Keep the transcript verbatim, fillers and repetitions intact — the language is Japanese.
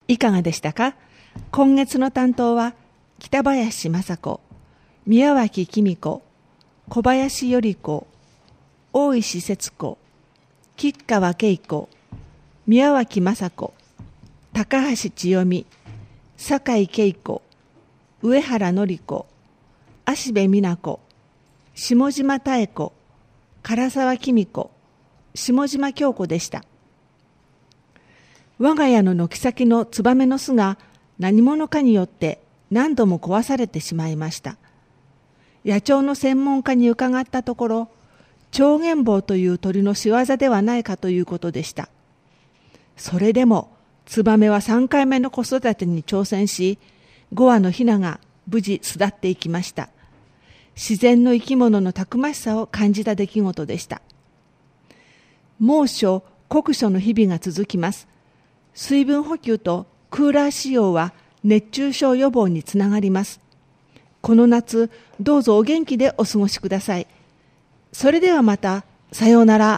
いかがでしたか？今月の担当は北林雅子、宮脇紀子、小林頼子、大石節子、吉川恵子、宮脇雅子、高橋千代美、酒井恵子、上原典子、芦部美奈子、下島妙子、唐沢紀子、下島京子でした。我が家の軒先のツバメの巣が何者かによって何度も壊されてしまいました。野鳥の専門家に伺ったところ、チョウゲンボウという鳥の仕業ではないかということでした。それでもツバメはさんかいめの子育てに挑戦し、ごわのヒナが無事巣立っていきました。自然の生き物のたくましさを感じた出来事でした。猛暑、酷暑の日々が続きます。水分補給とクーラー使用は熱中症予防につながります。この夏、どうぞお元気でお過ごしください。それではまた、さようなら。